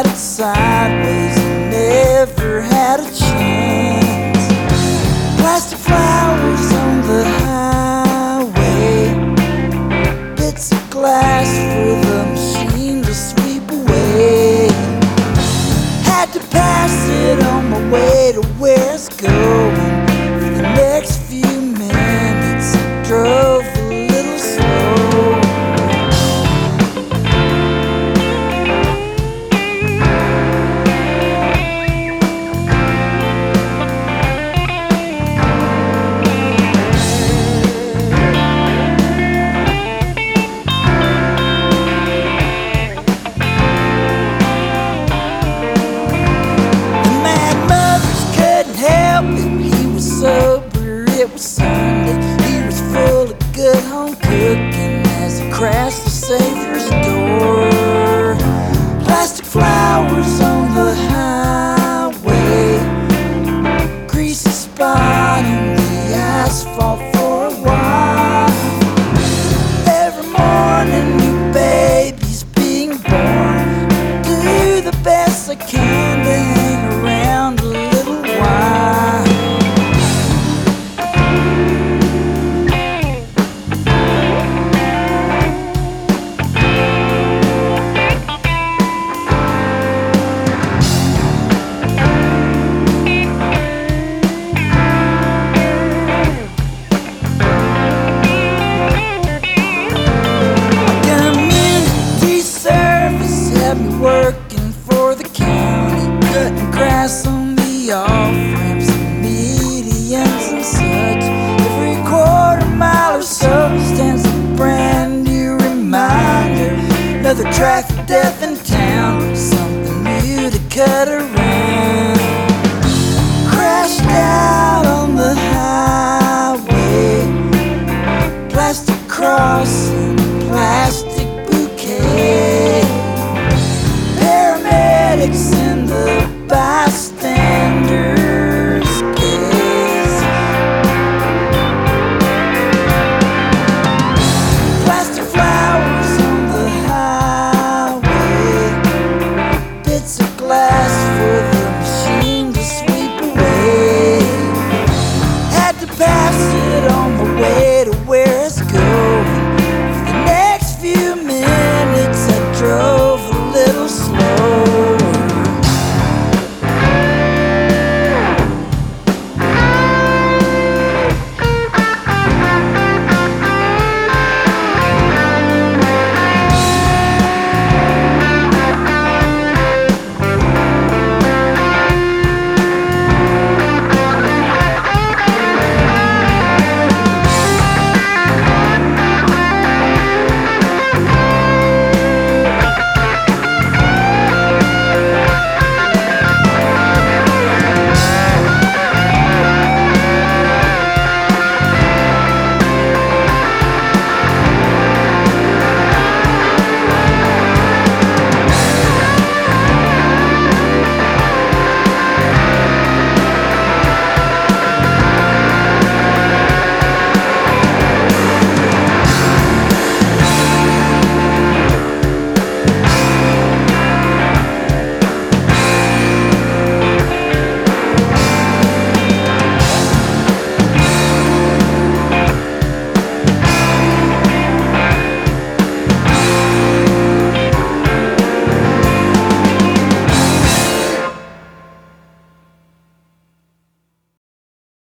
head sideways and never had a chance. Plastic flowers on the highway, bits of glass for the machine to sweep away. Had to pass it on my way to where it's going. For the next few minutes I drove a little slow. Sober, it was Sunday. He was full of good home cooking as he crashed the Savior's door. Plastic flowers on the highway, greasy spot in the asphalt for a while. Every morning, new babies being born. Do the best I can to hang around a little while. Working for the county, cutting grass on the off-ramps and medians and such. Every quarter mile or so stands a brand new reminder. Another traffic death in town, something new to cut around. Crashed out on the highway, plastic crossing, plastic bouquet. Paramedics in the bystanders' gaze. Plastic flowers on the highway, bits of glass